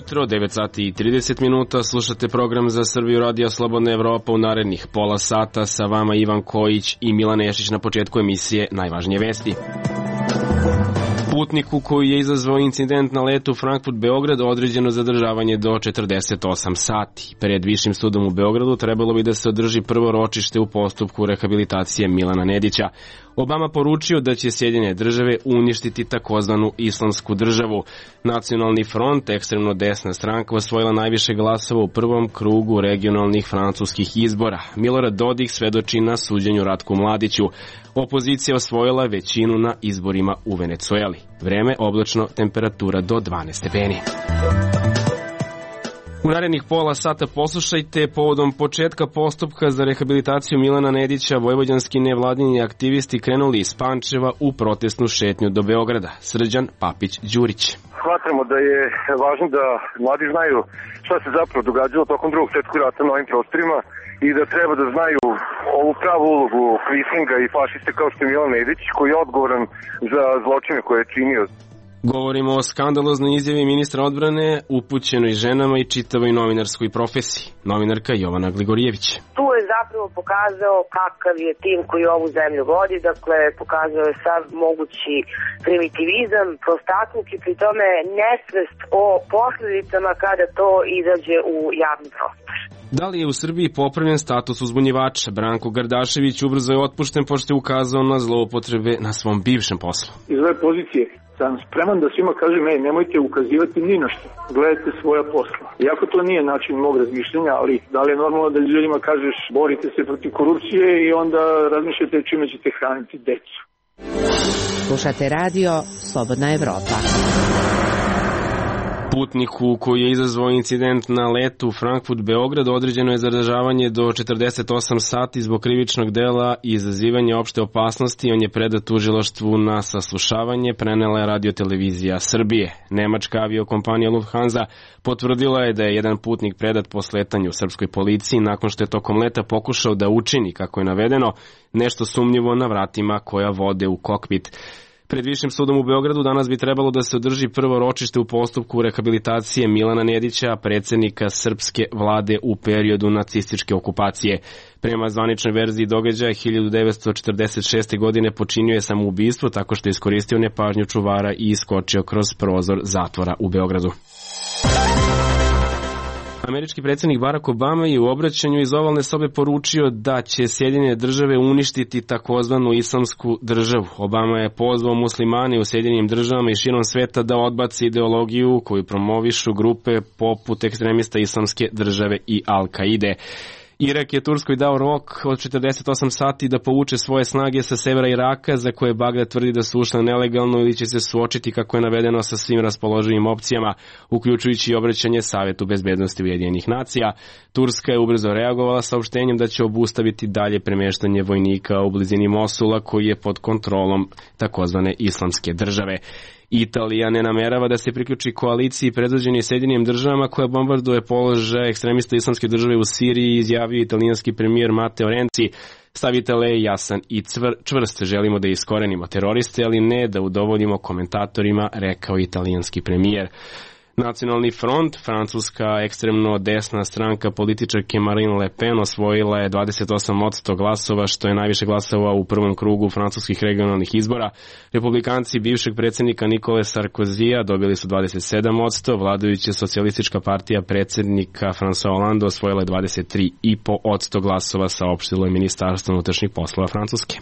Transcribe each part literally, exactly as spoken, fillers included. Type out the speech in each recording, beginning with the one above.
jutro, devet sati i trideset minuta, slušate program za Srbiju Radio Slobodna Evropa u narednih pola sata, sa vama Ivan Kojić i Milan Nešić. Na početku emisije najvažnije vesti. Putniku koji je izazvao incident na letu Frankfurt-Beograd određeno zadržavanje do četrdeset osam sati. Pred Višim sudom u Beogradu trebalo bi da se održi prvo ročište u postupku rehabilitacije Milana Nedića. Obama poručio da će Sjedinjene države uništiti takozvanu islamsku državu. Nacionalni front, ekstremno desna stranka, osvojila najviše glasova u prvom krugu regionalnih francuskih izbora. Milorad Dodik svedoči na suđenju Ratku Mladiću. Opozicija osvojila većinu na izborima u Venecueli. Vreme oblačno, temperatura do dvanaest stepeni. U narednih pola sata poslušajte, povodom početka postupka za rehabilitaciju Milana Nedića, vojvođanski nevladini aktivisti krenuli iz Pančeva u protestnu šetnju do Beograda. Srđan Papić-Đurić. Smatramo da je važno da mladi znaju šta se zapravo događalo tokom drugog svjetskog rata na ovim prostorima i da treba da znaju ovu pravu ulogu Kvislinga i fašiste kao što je Milan Nedić, koji je odgovoran za zločine koje je činio. Govorimo o skandaloznoj izjavi ministra odbrane upućenoj ženama i čitavoj novinarskoj profesiji. Novinarka Jovana Gligorijević. Tu je zapravo pokazao kakav je tim koji ovu zemlju vodi, dakle pokazao je sav mogući primitivizam, prostakluk i pri tome nesvest o posljedicama kada to izađe u javni prostor. Da li je u Srbiji popravljen status uzbunjivača? Branko Gardašević ubrzo je otpušten pošto je ukazao na zloupotrebe na svom bivšem poslu. Iz ove pozicije sam spreman da svima kažem, ej, nemojte ukazivati ni na što, gledajte svoja posla. Iako to nije način mog razmišljanja, ali da li je normalno da ljudima kažeš borite se protiv korupcije i onda razmišljate čime ćete hraniti decu. Slušate radio Slobodna Evropa. Putniku koji je izazvao incident na letu Frankfurt-Beograd određeno je zadržavanje do četrdeset osam sati zbog krivičnog dela i izazivanja opšte opasnosti. On je predat tužilaštvu na saslušavanje, prenela je Radio-televizija Srbije. Nemačka aviokompanija Lufthansa potvrdila je da je jedan putnik predat po sletanju srpskoj policiji nakon što je tokom leta pokušao da učini, kako je navedeno, nešto sumnjivo na vratima koja vode u kokpit. Pred Višim sudom u Beogradu danas bi trebalo da se održi prvo ročište u postupku rehabilitacije Milana Nedića, predsjednika srpske vlade u periodu nacističke okupacije. Prema zvaničnoj verziji događaja, hiljadu devetsto četrdeset šeste. godine počinio je samoubistvo tako što je iskoristio nepažnju čuvara i iskočio kroz prozor zatvora u Beogradu. Američki predsjednik Barack Obama je u obraćanju iz ovalne sobe poručio da će Sjedinjene države uništiti takozvanu islamsku državu. Obama je pozvao muslimane u Sjedinjenim državama i širom sveta da odbaci ideologiju koju promovišu grupe poput ekstremista islamske države i Al-Kaide. Irak je Turskoj dao rok od četrdeset osam sati da povuče svoje snage sa severa Iraka, za koje Bagdad tvrdi da su ušle nelegalno ili će se suočiti, kako je navedeno, sa svim raspoloživim opcijama, uključujući i obraćanje Savetu bezbednosti Ujedinjenih nacija. Turska je ubrzo reagovala saopštenjem da će obustaviti dalje premeštanje vojnika u blizini Mosula, koji je pod kontrolom takozvane islamske države. Italija ne namerava da se priključi koaliciji predvođenoj Sjedinjenim državama koja bombarduje položaje ekstremista islamske države u Siriji, izjavio italijanski premijer Matteo Renzi. Stav Italije je jasan i čvrst, želimo da iskorenimo teroriste, ali ne da udovoljimo komentatorima, rekao italijanski premijer. Nacionalni front, francuska ekstremno desna stranka političarke Marine Le Pen, osvojila je dvadeset osam posto glasova, što je najviše glasova u prvom krugu francuskih regionalnih izbora. Republikanci bivšeg predsjednika Nikole Sarkozija dobili su dvadeset sedam posto, vladajuća socijalistička partija predsjednika François Hollande osvojila je dvadeset tri i po posto glasova, saopštilo je Ministarstvo unutrašnjih poslova Francuske.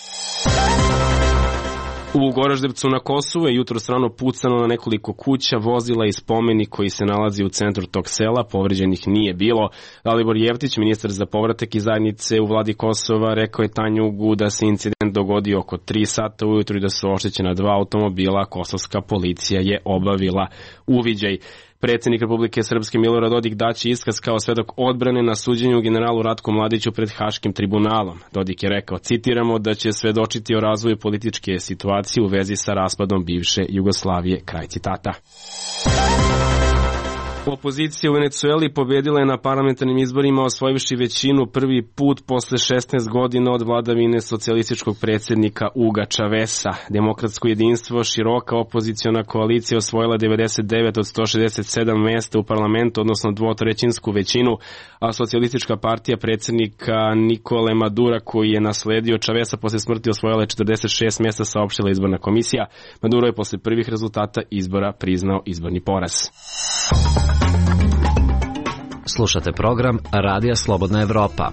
U Goraždevcu na Kosovu je jutro strano pucano na nekoliko kuća, vozila i spomenik koji se nalazi u centru tog sela. Povređenih nije bilo. Dalibor Jeftić, ministar za povratak i zajednice u vladi Kosova, rekao je Tanjugu da se incident dogodio oko tri sata ujutru i da su oštećena dva automobila. Kosovska policija je obavila uviđaj. Predsjednik Republike Srpske Milorad Dodik daće iskaz kao svedok odbrane na suđenju generalu Ratku Mladiću pred Haškim tribunalom. Dodik je rekao, citiramo, da će svedočiti o razvoju političke situacije u vezi sa raspadom bivše Jugoslavije. Kraj citata. Opozicija u Venecueli pobedila je na parlamentarnim izborima osvojivši većinu prvi put posle šesnaest godina od vladavine socijalističkog predsjednika Uga Čavesa. Demokratsko jedinstvo, široka opoziciona koalicija, osvojila devedeset devet od sto šezdeset sedam mesta u parlamentu, odnosno dvotrećinsku većinu, a socijalistička partija predsjednika Nikole Madura, koji je nasledio Čavesa posle smrti, osvojila je četrdeset šest mesta, saopštila izborna komisija. Maduro je posle prvih rezultata izbora priznao izborni poraz. Slušate program Radija Slobodna Evropa.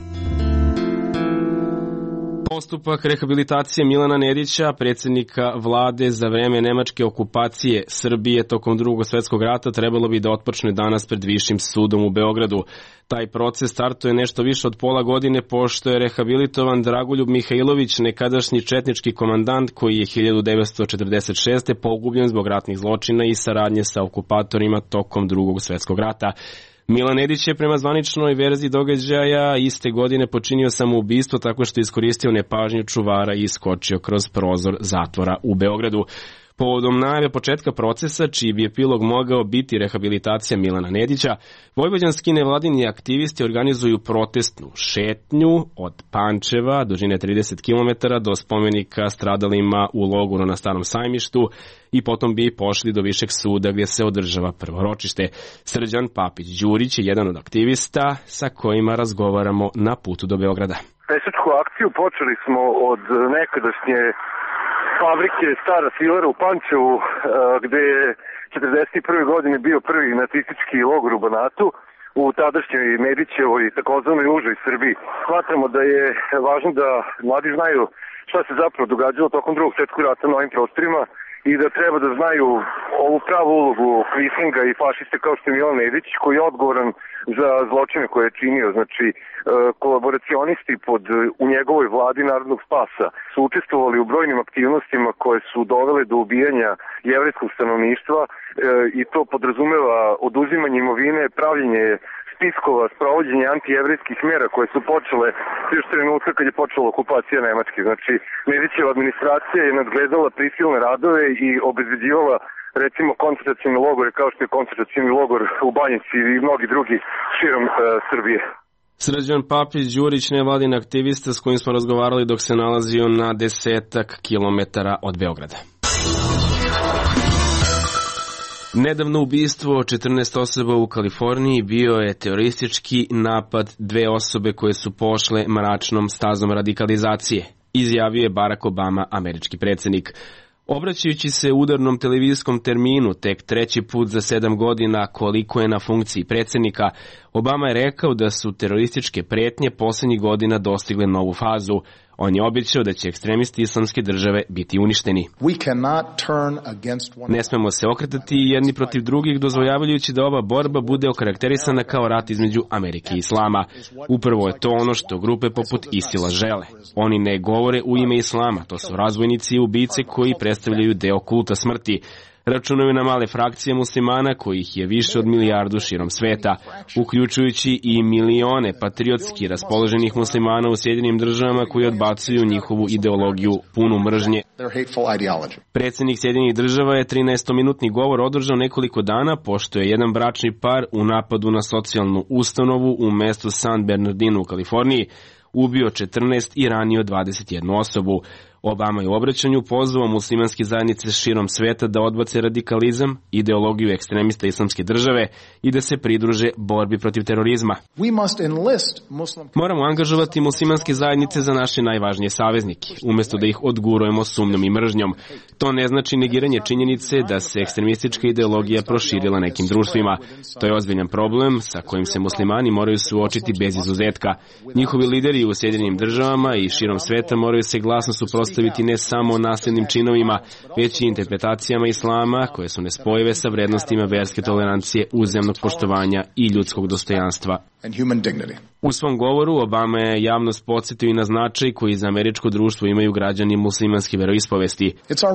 Postupak rehabilitacije Milana Nedića, predsjednika vlade za vreme nemačke okupacije Srbije tokom Drugog svjetskog rata, trebalo bi da otpočne danas pred Višim sudom u Beogradu. Taj proces startuje nešto više od pola godine pošto je rehabilitovan Dragoljub Mihajlović, nekadašnji četnički komandant koji je hiljadu devetsto četrdeset šeste. pogubljen zbog ratnih zločina i saradnje sa okupatorima tokom Drugog svjetskog rata. Milan Nedić je prema zvaničnoj verziji događaja iste godine počinio samoubistvo tako što je iskoristio nepažnju čuvara i iskočio kroz prozor zatvora u Beogradu. Povodom najave početka procesa, čiji bi epilog mogao biti rehabilitacija Milana Nedića, vojvođanski nevladini aktivisti organizuju protestnu šetnju od Pančeva, dužine trideset kilometara, do spomenika stradalima u logoru na Starom sajmištu i potom bi pošli do Višeg suda gdje se održava prvo ročište. Srđan Papić-Đurić je jedan od aktivista sa kojima razgovaramo na putu do Beograda. Pešačku akciju počeli smo od nekadašnje fabrike Stara Svilera u Pančevu, gde je četrdeset prve godine bio prvi nacistički logor u Banatu, u tadašnjoj Nedićevoj takozvanoj užoj Srbiji. Smatramo da je važno da mladi znaju šta se zapravo događalo tokom Drugog svjetskog rata na ovim prostorima i da treba da znaju ovu pravu ulogu Kvislinga i fašiste kao što je Milan Nedić, koji je odgovoran za zločine koje je činio. Znači, kolaboracionisti pod, u njegovoj vladi Narodnog spasa su učestvovali u brojnim aktivnostima koje su dovele do ubijanja jevrejskog stanovništva i to podrazumeva oduzimanje imovine, pravljenje spiskova, sprovođenje antijevrejskih mera koje su počele još trenutka kad je počela okupacija Nemačke. Znači, Nedićeva administracija je nadgledala prisilne radove i obezbeđivala recimo koncentracioni logore kao što je koncentracioni logor u Banjici i mnogi drugi širom e, Srbije. Srđan Papić-Đurić, nevladin aktivista s kojim smo razgovarali dok se nalazio na desetak kilometara od Beograda. Nedavno ubistvo četrnaest osoba u Kaliforniji bio je teroristički napad dve osobe koje su pošle mračnom stazom radikalizacije, izjavio je Barack Obama, američki predsjednik. Obraćajući se udarnom televizijskom terminu tek treći put za sedam godina koliko je na funkciji predsjednika, Obama je rekao da su terorističke pretnje posljednjih godina dostigle novu fazu. On je obećao da će ekstremisti islamske države biti uništeni. Ne smemo se okretati jedni protiv drugih, dozvoljavajući da ova borba bude okarakterisana kao rat između Amerike i Islama. Upravo je to ono što grupe poput Isila žele. Oni ne govore u ime Islama, to su razbojnici i ubice koji predstavljaju deo kulta smrti. Računaju na male frakcije muslimana kojih je više od milijardu širom sveta, uključujući i milione patriotski raspoloženih muslimana u Sjedinjenim državama koji odbacuju njihovu ideologiju punu mržnje. Predsjednik Sjedinjenih država je trinaestominutni govor održao nekoliko dana pošto je jedan bračni par u napadu na socijalnu ustanovu u mestu San Bernardino u Kaliforniji ubio četrnaest i ranio dvadeset jednu osobu. Obama je u obraćanju pozvao muslimanske zajednice širom sveta da odbace radikalizam, ideologiju ekstremista islamske države i da se pridruže borbi protiv terorizma. Moramo angažovati muslimanske zajednice za naše najvažnije saveznike, umjesto da ih odgurujemo sumnjom i mržnjom. To ne znači negiranje činjenice da se ekstremistička ideologija proširila nekim društvima. To je ozbiljan problem sa kojim se muslimani moraju suočiti bez izuzetka. Njihovi lideri u Sjedinjenim državama i širom sveta moraju se glasno suprotstaviti ne samo nasilnim činovima, već i interpretacijama islama koje su nespojive sa vrednostima verske tolerancije, uzajamnog poštovanja i ljudskog dostojanstva. U svom govoru Obama je javnost podsjetio i na značaj koji za američko društvo imaju građani muslimanske veroispovesti.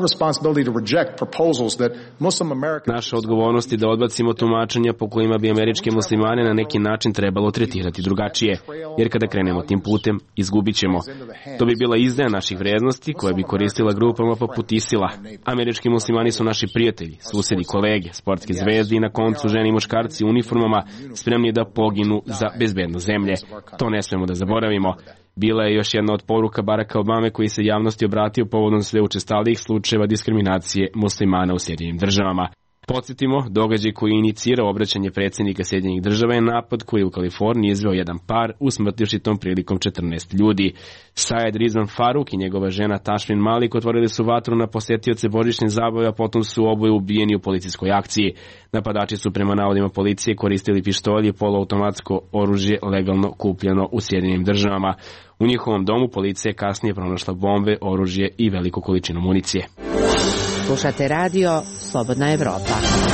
Naša odgovornost je da odbacimo tumačenja po kojima bi američke muslimane na neki način trebalo tretirati drugačije, jer kada krenemo tim putem, izgubit ćemo. To bi bila izdaja naših vrednosti koja bi koristila grupama poput Isila. Američki muslimani su naši prijatelji, susedi, kolege, sportske zvezde i na koncu žene i muškarci u uniformama spremni da poginu za bezbednost zemlje. To ne smemo da zaboravimo. Bila je još jedna od poruka Baracka Obame koji se javnosti obratio povodom sve učestalijih slučajeva diskriminacije muslimana u Sjedinjenim državama. Podsjetimo, događaj koji je inicirao obraćanje predsjednika Sjedinjenih država je napad koji je u Kaliforniji izveo jedan par, usmrtivši tom prilikom četrnaest ljudi. Syed Rizwan Farouk i njegova žena Tashlin Malik otvorili su vatru na posetioce božićne zabave, a potom su oboje ubijeni u policijskoj akciji. Napadači su prema navodima policije koristili pištolje i poluautomatsko oružje legalno kupljeno u Sjedinjenim državama. U njihovom domu policija je kasnije pronašla bombe, oružje i veliku količinu municije. Slušate radio Slobodna Evropa.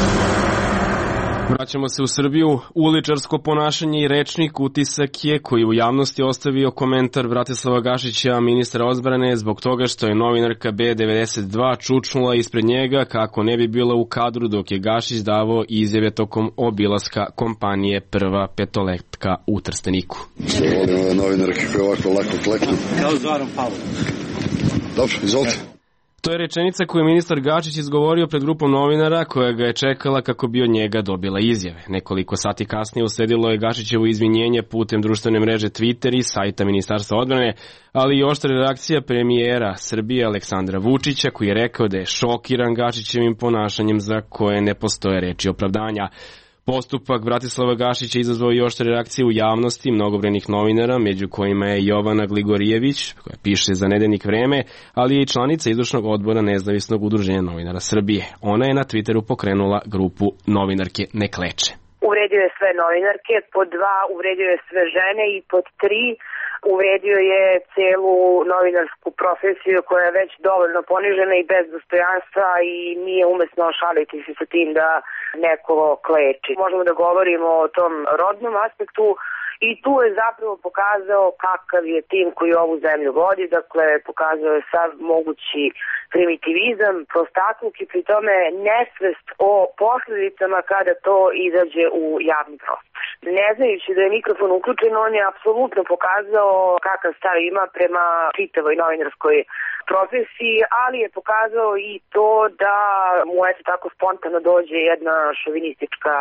Vraćamo se u Srbiju. Uličarsko ponašanje i rečnik utisak je koji u javnosti ostavio komentar Bratislava Gašića, ministra odbrane, zbog toga što je novinarka B devedeset dva čučnula ispred njega kako ne bi bila u kadru dok je Gašić davao izjave tokom obilaska kompanije Prva petoletka u Trsteniku. Što volim ove novinarke koje ovako lako kleknu. Kao Zoran Pavlović. Dobro, izvolite. To je rečenica koju je ministar Gašić izgovorio pred grupom novinara koja ga je čekala kako bi od njega dobila izjave. Nekoliko sati kasnije usledilo je Gašićevo izvinjenje putem društvene mreže Twitter i sajta Ministarstva odbrane, ali i oštra reakcija premijera Srbije Aleksandra Vučića koji je rekao da je šokiran Gašićevim ponašanjem za koje ne postoje reči opravdanja. Postupak Bratislava Gašića izazvao i oštre reakcije u javnosti mnogobrojnih novinara, među kojima je Jovana Gligorijević, koja piše za Nedeljnik Vreme, ali je i članica izvršnog odbora Nezavisnog udruženja novinara Srbije. Ona je na Twitteru pokrenula grupu Novinarke ne kleče. Uvredio je sve novinarke, pod dva uvredio je sve žene i pod tri uvredio je celu novinarsku profesiju koja je već dovoljno ponižena i bez dostojanstva i nije umesno šaliti se sa tim da neko kleči. Možemo da govorimo o tom rodnom aspektu i tu je zapravo pokazao kakav je tim koji ovu zemlju vodi, dakle pokazao je sav mogući primitivizam, prostakluk i pri tome nesvest o posljedicama kada to izađe u javni prostor. Ne znajući da je mikrofon uključen, on je apsolutno pokazao kakav stav ima prema čitavoj novinarskoj profesiji, ali je pokazao i to da mu eto tako spontano dođe jedna šovinistička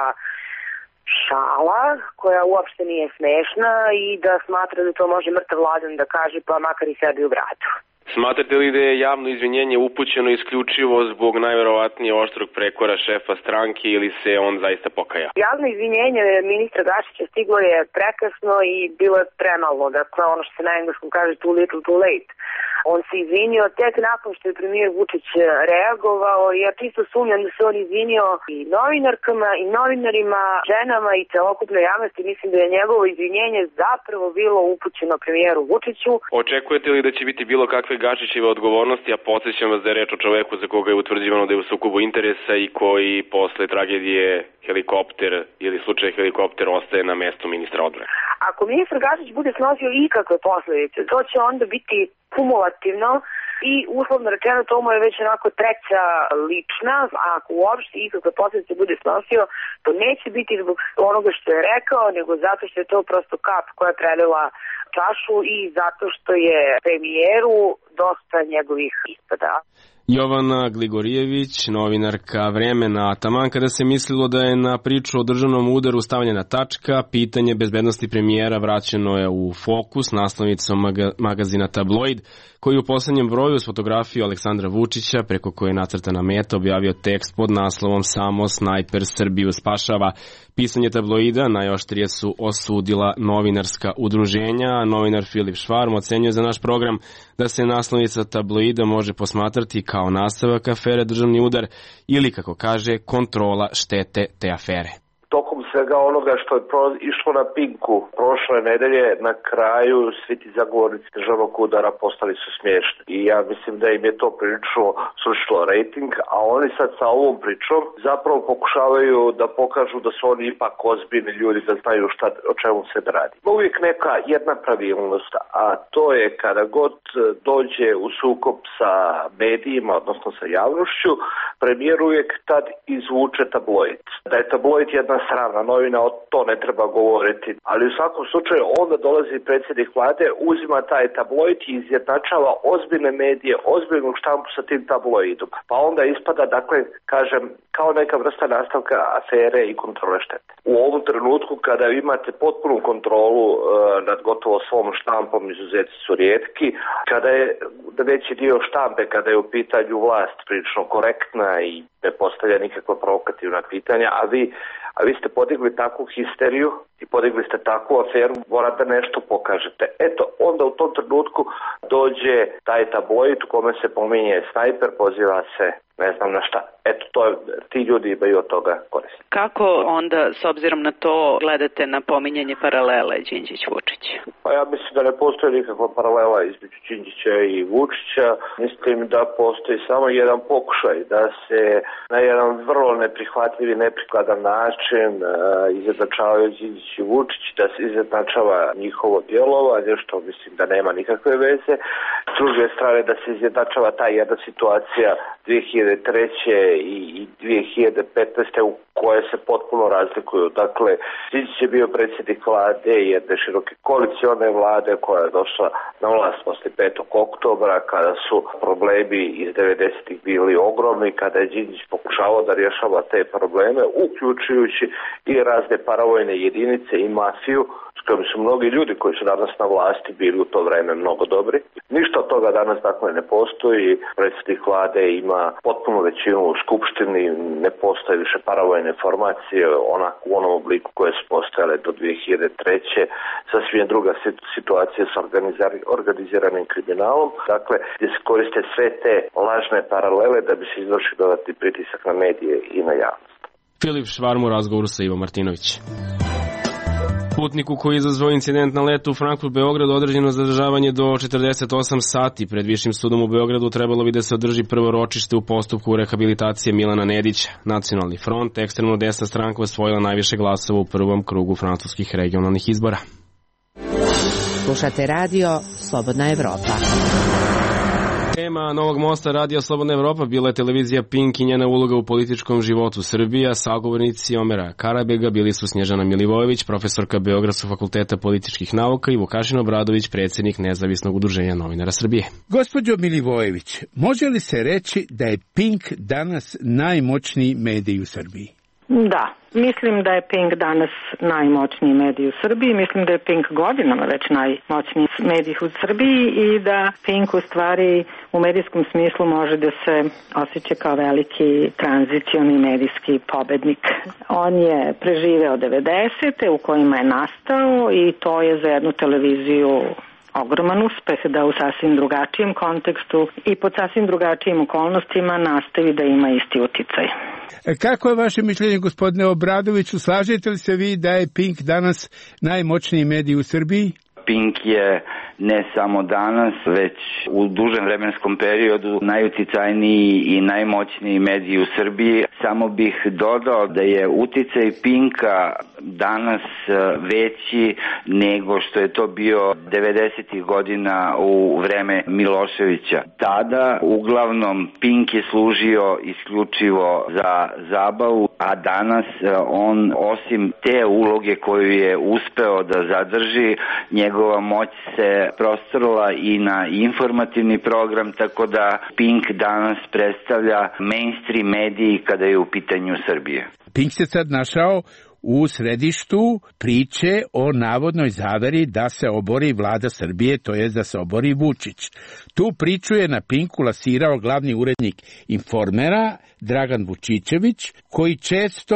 šala koja uopšte nije smešna i da smatra da to može mrtav ladan da kaže pa makar i sebi u bradu. Smatrate li da je javno izvinjenje upućeno isključivo zbog najverovatnije oštrog prekora šefa stranke ili se on zaista pokaja? Javno izvinjenje ministra Gašića stiglo je prekasno i bilo je premalo, dakle ono što se na engleskom kaže too little too late. On se izvinio tek nakon što je premijer Vučić reagovao i ja čisto sumnjam da se on izvinio i novinarkama i novinarima, ženama i celokupnoj javnosti. Mislim da je njegovo izvinjenje zapravo bilo upućeno premijeru Vučiću. Očekujete li da će biti bilo kakve Gašićeve odgovornosti, a podsjećam vas da je reč o čoveku za koga je utvrđivano da je u sukobu interesa i koji posle tragedije helikopter ili slučaj helikopter ostaje na mestu ministra odbrane? Ako ministar Gašić bude snosio ikakve posledice, to će onda biti kumulativno i uslovno rečeno to mu je već onako treća lična, a ako uopšte ikakve posledice bude snosio, to neće biti zbog onoga što je rekao, nego zato što je to prosto kap koja je prelila čašu i zato što je premijeru dosta njegovih ispada. Jovana Gligorijević, novinarka Vremena. Taman kada se mislilo da je na priču o državnom udaru stavljena tačka, pitanje bezbednosti premijera vraćeno je u fokus naslovnicom maga, magazina Tabloid, koji u poslednjem broju s fotografiju Aleksandra Vučića, preko koje je nacrtana meta, objavio tekst pod naslovom Samo snajper Srbiju spašava. Pisanje Tabloida najoštrije su osudila novinarska udruženja, a novinar Filip Švarm ocenjuje za naš program da se naslovnica Tabloida može posmatrati kao nastavak afere Državni udar ili, kako kaže, kontrola štete te afere. tokom svega onoga što je pro, išlo na Pinku prošle nedelje, na kraju svi ti zagovornici državnog udara postali su smiješni. I ja mislim da im je to prilično srušilo rating, a oni sad sa ovom pričom zapravo pokušavaju da pokažu da su oni ipak ozbiljni ljudi, da znaju šta, o čemu se da radi. Uvijek neka jedna pravilnost, a to je kada god dođe u sukob sa medijima, odnosno sa javnošću, premijer uvijek tad izvuče tabloid. Da je tabloid jedna strana novina, o to ne treba govoriti. Ali u svakom slučaju onda dolazi predsjednik vlade, uzima taj tabloid i izjednačava ozbiljne medije, ozbiljnu štampu sa tim tabloidom. Pa onda ispada, dakle, kažem, kao neka vrsta nastavka afere i kontrole štete. U ovom trenutku kada imate potpunu kontrolu e, nad gotovo svom štampom, izuzeti su rijetki, kada je veći dio štampe, kada je u pitanju vlast prilično korektna i ne postavlja nikakva provokativna pitanja, a vi, a vi ste podigli takvu histeriju i podigli ste takvu aferu, mora da nešto pokažete. Eto, onda u tom trenutku dođe taj tabloid u kome se pominje snajper, poziva se ne znam na šta. Eto, to je, ti ljudi imaju od toga koristi. Kako onda, s obzirom na to, gledate na pominjanje paralele Đinđić-Vučić? Pa ja mislim da ne postoji nikakva paralela između Đinđića i Vučića. Mislim da postoji samo jedan pokušaj da se na jedan vrlo neprihvatljiv i neprikladan način uh, izjednačavaju Đinđić i Vučić, da se izjednačava njihovo djelovanje, što mislim da nema nikakve veze. S druge strane da se izjednačava ta jedna situacija dvije hiljade treće i dvije hiljade petnaeste u koje se potpuno razlikuju. Dakle, Đinđić je bio predsjednik vlade jedne široke koalicione vlade koja je došla na vlast posle petog oktobra, kada su problemi iz devedesetih bili ogromni, kada je Đinđić pokušavao da rješava te probleme, uključujući i razne paravojne jedinice i mafiju, s kojim su mnogi ljudi koji su danas na vlasti bili u to vreme mnogo dobri. Ništa od toga danas dakle ne postoji. Predsjednik vlade ima potpunu većinu u skupštini, ne postoje više paravojne formacije onak, u onom obliku koje su postojale do dvije hiljade treće. Sasvim druga situacija s organiziranim kriminalom. Dakle, gdje se koriste sve te lažne paralele da bi se izvršio dodatni pritisak na medije i na javnost. Filip Švarm u razgovoru sa Ivo Martinović. Putniku koji je izazvao incident na letu u Frankfurt-Beograd određeno zadržavanje do četrdeset osam sati. Pred Višim sudom u Beogradu trebalo bi da se održi prvo ročište u postupku rehabilitacije Milana Nedića. Nacionalni front, ekstremno desna stranka, osvojila najviše glasova u prvom krugu francuskih regionalnih izbora. Slušate radio Slobodna Evropa. Tema Novog mosta Radija Slobodna Evropa bila je televizija Pink i njena uloga u političkom životu Srbija. Sagovornici Omera Karabega bili su Snježana Milivojević, profesorka Beogradskog fakulteta političkih nauka, i Vukašin Obradović, predsjednik Nezavisnog udruženja novinara Srbije. Gospođo Milivojević, može li se reći da je Pink danas najmoćniji medij u Srbiji? Da, mislim da je Pink danas najmoćniji medij u Srbiji, mislim da je Pink godinama već najmoćniji medij u Srbiji i da Pink u stvari u medijskom smislu može da se osjeća kao veliki tranzicioni medijski pobednik. On je preživeo devedesete u kojima je nastao i to je za jednu televiziju ogroman uspeh da u sasvim drugačijem kontekstu i pod sasvim drugačijim okolnostima nastavi da ima isti uticaj. Kako je vaše mišljenje, gospodine Obradoviću? Slažete li se vi da je Pink danas najmoćniji medij u Srbiji? Pink je ne samo danas, već u dužem vremenskom periodu najuticajniji i najmoćniji medij u Srbiji. Samo bih dodao da je uticaj Pinka danas veći nego što je to bio devedesetih godina u vreme Miloševića. Tada uglavnom Pink je služio isključivo za zabavu, a danas on osim te uloge koju je uspeo da zadrži, njegova moć se prostorila i na informativni program, tako da Pink danas predstavlja mainstream mediji kada je u pitanju Srbije. Pink se sad našao u središtu priče o navodnoj zaveri da se obori vlada Srbije, to je da se obori Vučić. Tu priču je na Pinku lasirao glavni urednik Informera Dragan Vučićević, koji često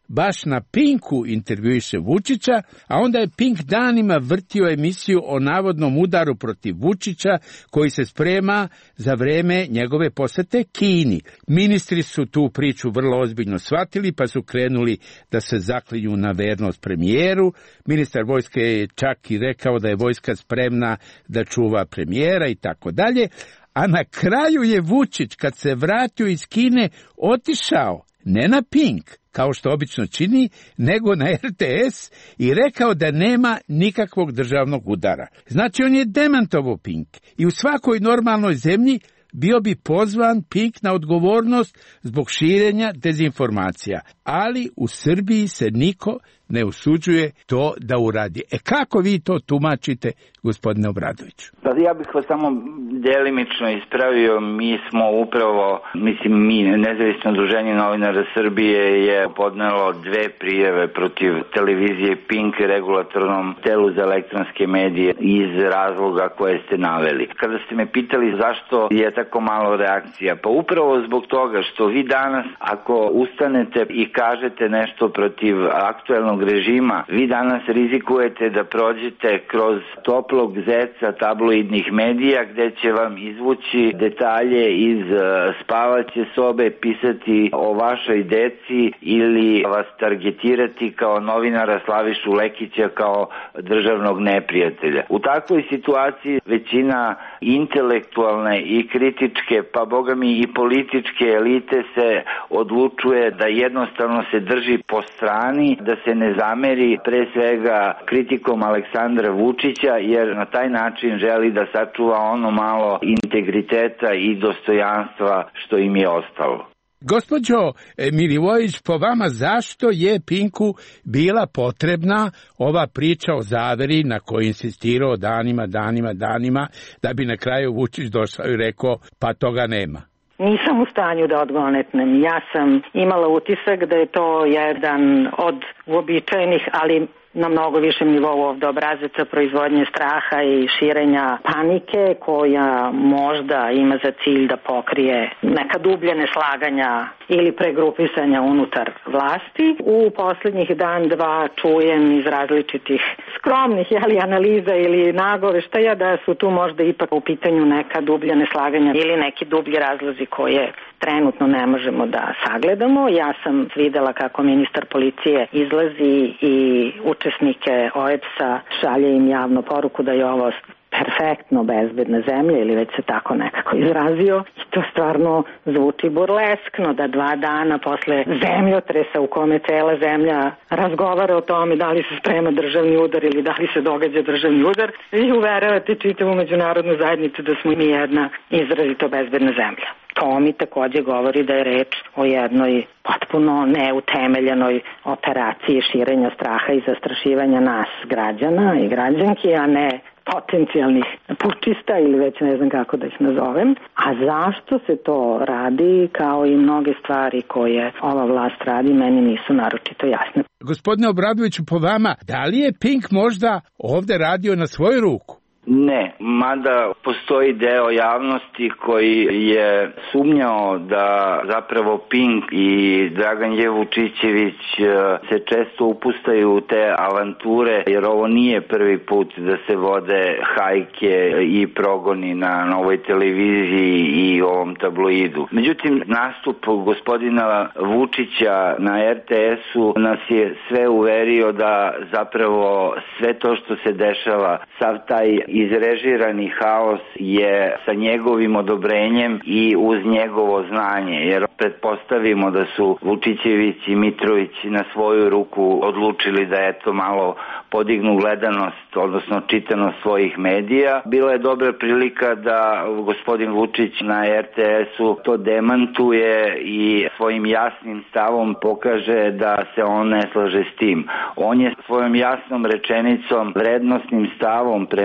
baš na Pinku intervjuiše Vučića, a onda je Pink danima vrtio emisiju o navodnom udaru protiv Vučića koji se sprema za vreme njegove posete Kini. Ministri su tu priču vrlo ozbiljno shvatili, pa su krenuli da se zaklinju na vernost premijeru. Ministar vojske je čak i rekao da je vojska spremna da čuva premijera i tako dalje. A na kraju je Vučić, kad se vratio iz Kine, otišao ne na Pink, kao što obično čini, nego na er te es i rekao da nema nikakvog državnog udara. Znači, on je demantovao Pink i u svakoj normalnoj zemlji bio bi pozvan Pink na odgovornost zbog širenja dezinformacija, ali u Srbiji se niko ne usuđuje to da uradi. E kako vi to tumačite, gospodine Obradoviću? Pa ja bih vas samo delimično ispravio. Mi smo upravo, mislim mi, Nezavisno udruženje novinara Srbije je podnelo dve prijave protiv televizije Pink, regulatornom telu za elektronske medije, iz razloga koje ste naveli. Kada ste me pitali zašto je tako malo reakcija, pa upravo zbog toga što vi danas, ako ustanete i kažete nešto protiv aktuelnog režima, vi danas rizikujete da prođete kroz toplog zeca tabloidnih medija gde će vam izvući detalje iz spavaće sobe, pisati o vašoj deci ili vas targetirati kao novinara Slavišu Lekića kao državnog neprijatelja. U takvoj situaciji većina intelektualne i kritičke, pa boga mi i političke elite se odlučuje da jednostavno se drži po strani, da se ne zameri pre svega kritikom Aleksandra Vučića, jer na taj način želi da sačuva ono malo integriteta i dostojanstva što im je ostalo. Gospođo Milivojević, po vama zašto je Pinku bila potrebna ova priča o zaveri na kojoj je insistirao danima, danima, danima, da bi na kraju Vučić došao i rekao pa toga nema? Nisam u stanju da odgonetnem. Ja sam imala utisak da je to jedan od uobičajenih, ali na mnogo višem nivou ovde obrazaca proizvodnje straha i širenja panike koja možda ima za cilj da pokrije neka dublje neslaganja ili pregrupisanja unutar vlasti. U poslednjih dan, dva čujem iz različitih skromnih jeli, analiza ili nagoveštaja da su tu možda ipak u pitanju neka dublja neslaganja ili neki dublji razlozi koje trenutno ne možemo da sagledamo. Ja sam videla kako ministar policije izlazi i učesnike o e pe es-a šalje im javno poruku da je ovo perfektno bezbedna zemlja ili već se tako nekako izrazio. I to stvarno zvuči burleskno da dva dana posle zemljotresa u kome cela zemlja razgovara o tome da li se sprema državni udar ili da li se događa državni udar, vi uveravate čitavu međunarodnu zajednicu da smo mi jedna izrazito bezbedna zemlja. To mi takođe govori da je reč o jednoj potpuno neutemeljenoj operaciji širenja straha i zastrašivanja nas građana i građanki, a ne potencijalnih pučista ili već ne znam kako da ih nazovem. A zašto se to radi, kao i mnoge stvari koje ova vlast radi, meni nisu naročito jasne. Gospodine Obradoviću, po vama, da li je Pink možda ovde radio na svoju ruku? Ne, mada postoji deo javnosti koji je sumnjao da zapravo Pink i Dragan J. Vučićević se često upustaju u te avanture, jer ovo nije prvi put da se vode hajke i progoni na Novoj televiziji i ovom tabloidu. Međutim, nastup gospodina Vučića na er te es-u nas je sve uverio da zapravo sve to što se dešava, sav taj izrežirani haos je sa njegovim odobrenjem i uz njegovo znanje, jer pretpostavimo da su Vučićević i Mitrović na svoju ruku odlučili da eto malo podignu gledanost, odnosno čitanost svojih medija. Bila je dobra prilika da gospodin Vučić na er te es-u to demantuje i svojim jasnim stavom pokaže da se on ne slaže s tim. On je svojom jasnom rečenicom, vrednostnim stavom prema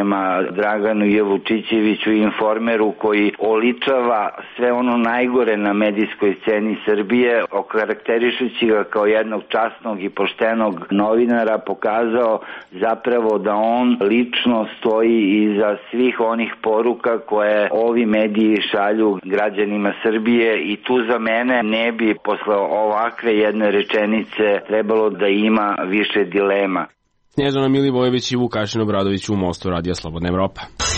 Draganu Jevučićeviću i Informeru koji oličava sve ono najgore na medijskoj sceni Srbije, okarakterišući ga kao jednog časnog i poštenog novinara, pokazao zapravo da on lično stoji iza svih onih poruka koje ovi mediji šalju građanima Srbije i tu za mene ne bi posle ovakve jedne rečenice trebalo da ima više dilema. Snježana Milivojević i Vukašin Obradović u Mostu, Radija Slobodna Evropa.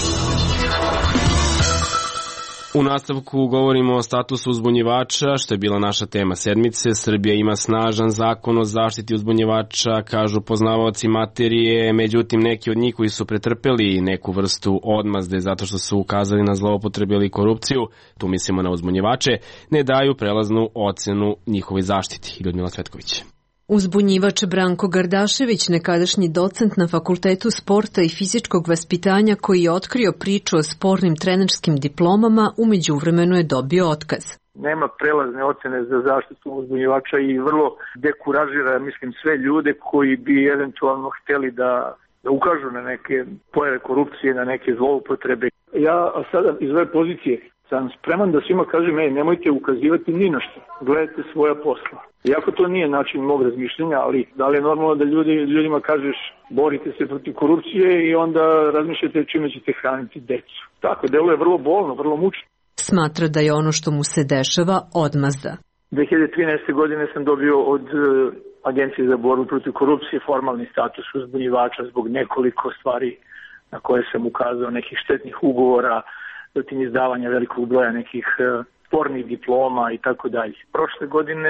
U nastavku govorimo o statusu uzbunjivača, što je bila naša tema sedmice. Srbija ima snažan zakon o zaštiti uzbunjivača, kažu poznavaoci materije, međutim neki od njih koji su pretrpeli neku vrstu odmazde zato što su ukazali na zloupotrebe ili korupciju, tu mislimo na uzbunjivače, ne daju prelaznu ocenu njihovoj zaštiti. Ljudmila Cvetković. Uzbunjivač Branko Gardašević, nekadašnji docent na Fakultetu sporta i fizičkog vaspitanja koji je otkrio priču o spornim trenerskim diplomama, u međuvremenu je dobio otkaz. Nema prelazne ocene za zaštitu uzbunjivača i vrlo dekuražira, mislim, sve ljude koji bi eventualno hteli da, da ukažu na neke pojave korupcije, na neke zloupotrebe. Ja sada iz ove pozicije sam spreman da svima kažem, ej, nemojte ukazivati ni na što, gledajte svoja posla. Iako to nije način mog razmišljenja, ali da li je normalno da ljudi, ljudima kažeš borite se protiv korupcije i onda razmišljate čime ćete hraniti decu. Tako, delo je vrlo bolno, vrlo mučno. Smatra da je ono što mu se dešava odmazda. dve hiljade trinaeste. godine sam dobio od uh, Agencije za borbu protiv korupcije formalni status uzbunjivača zbog nekoliko stvari na koje sam ukazao, nekih štetnih ugovora, zatim izdavanja velikog broja nekih uh, spornih diploma i tako dalje. Prošle godine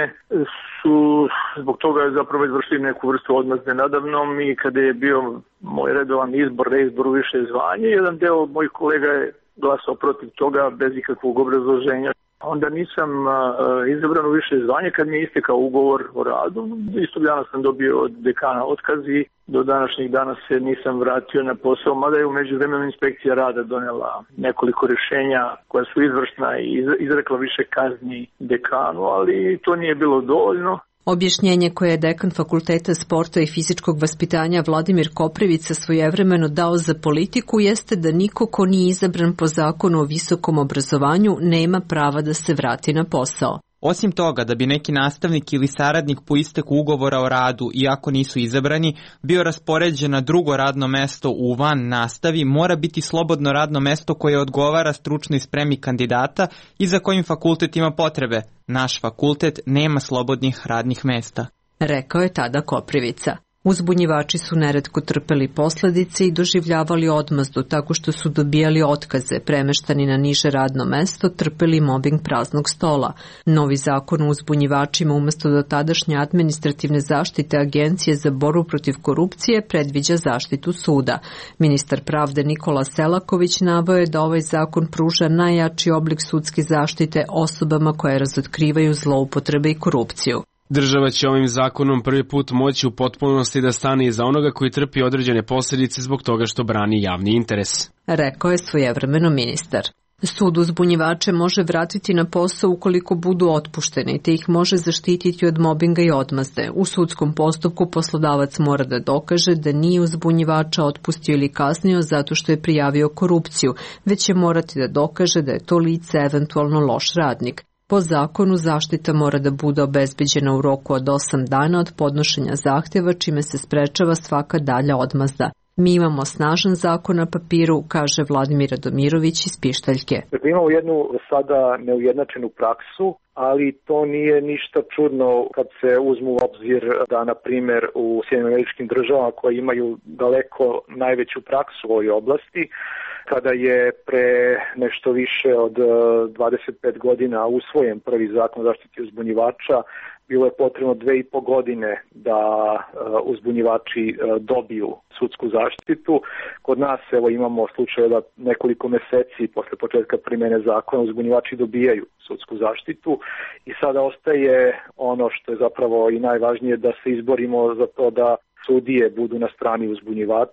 su zbog toga zapravo izvršili neku vrstu odmazde nadamnom i kada je bio moj redovan izbor, reizbor u više zvanje, jedan deo mojih kolega je glasao protiv toga bez ikakvog obrazloženja. Onda nisam uh, izabran u više zvanje kad mi je istekao ugovor o radu. Istog dana sam dobio od dekana otkaz i do današnjih dana se nisam vratio na posao, mada je u međuvremenu inspekcija rada donela nekoliko rješenja koja su izvršna i izrekla više kazni dekanu, ali to nije bilo dovoljno. Objašnjenje koje je dekan Fakulteta sporta i fizičkog vaspitanja Vladimir Koprivica svojevremeno dao za politiku jeste da niko ko nije izabran po zakonu o visokom obrazovanju nema prava da se vrati na posao. Osim toga, da bi neki nastavnik ili saradnik po isteku ugovora o radu, iako nisu izabrani, bio raspoređen na drugo radno mesto u van nastavi, mora biti slobodno radno mesto koje odgovara stručnoj spremi kandidata i za kojim fakultet ima potrebe. Naš fakultet nema slobodnih radnih mesta, rekao je tada Koprivica. Uzbunjivači su neretko trpeli posledice i doživljavali odmazdu tako što su dobijali otkaze, premeštani na niže radno mesto, trpeli mobing praznog stola. Novi zakon o uzbunjivačima umesto do tadašnje administrativne zaštite Agencije za borbu protiv korupcije predviđa zaštitu suda. Ministar pravde Nikola Selaković naveo je da ovaj zakon pruža najjači oblik sudske zaštite osobama koje razotkrivaju zloupotrebe i korupciju. Država će ovim zakonom prvi put moći u potpunosti da stane iza onoga koji trpi određene posljedice zbog toga što brani javni interes, rekao je svojevremeno ministar. Sud uzbunjivače može vratiti na posao ukoliko budu otpušteni, te ih može zaštititi od mobinga i odmazde. U sudskom postupku poslodavac mora da dokaže da nije uzbunjivača otpustio ili kaznio zato što je prijavio korupciju, već će morati da dokaže da je to lice eventualno loš radnik. Po zakonu zaštita mora da bude obezbeđena u roku od osam dana od podnošenja zahtjeva, čime se sprečava svaka dalja odmazda. Mi imamo snažan zakon na papiru, kaže Vladimir Radomirović iz Pištaljke. Imamo jednu sada neujednačenu praksu, ali to nije ništa čudno kad se uzmu u obzir da, na primjer, u Sjedinjenim Američkim Državama koje imaju daleko najveću praksu u ovoj oblasti, kada je pre nešto više od dvadeset pet godina usvojen prvi zakon o zaštiti uzbunjivača, bilo je potrebno dve i po godine da uzbunjivači dobiju sudsku zaštitu. Kod nas evo imamo slučaje da nekoliko meseci posle početka primjene zakona uzbunjivači dobijaju sudsku zaštitu i sada ostaje ono što je zapravo i najvažnije, da se izborimo za to da sudije budu na strani uzbunjivača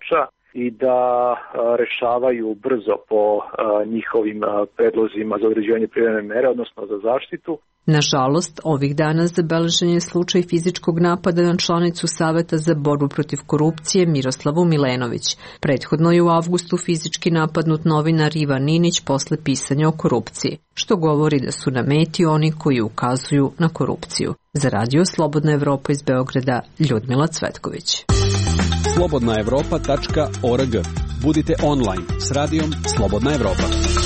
i da rešavaju brzo po njihovim predlozima za određivanje privremene mere, odnosno za zaštitu. Nažalost, ovih dana zabeležen je slučaj fizičkog napada na članicu Saveta za borbu protiv korupcije Miroslavu Milenović. Prethodno je u avgustu fizički napadnut novinar Ivan Ninić posle pisanja o korupciji, što govori da su na meti oni koji ukazuju na korupciju. Za radio Slobodna Evropa iz Beograda, Ljudmila Cvetković. slobodna evropa tačka org. Budite online s radijom Slobodna Evropa.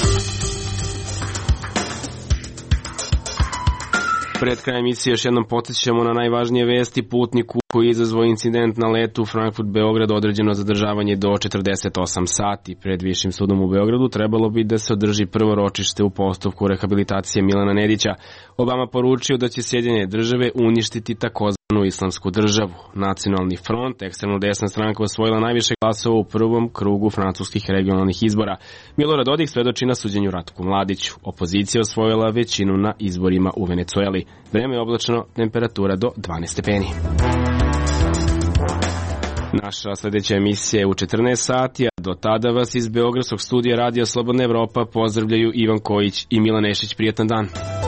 Pred krajem emisije još jednom podsjećamo na najvažnije vesti. Putniku koji je izazvao incident na letu Frankfurt-Beograd određeno zadržavanje do četrdeset osam sati. Pred Višim sudom u Beogradu trebalo bi da se održi prvo ročište u postupku rehabilitacije Milana Nedića. Obama poručio da će Sjedinjene države uništiti takozvanu islamsku državu. Nacionalni front, ekstremno desna stranka, osvojila najviše glasova u prvom krugu francuskih regionalnih izbora. Milorad Dodik svedoči na suđenju Ratku Mladiću. Opozicija osvojila većinu na izborima u Venecueli. Vreme je oblačno, temperatura do dvanaest stepeni. Naša sljedeća emisija je u četrnaest sati, a do tada vas iz Beogradskog studija Radija Slobodna Evropa pozdravljaju Ivan Kojić i Milan Nešić. Prijetan dan.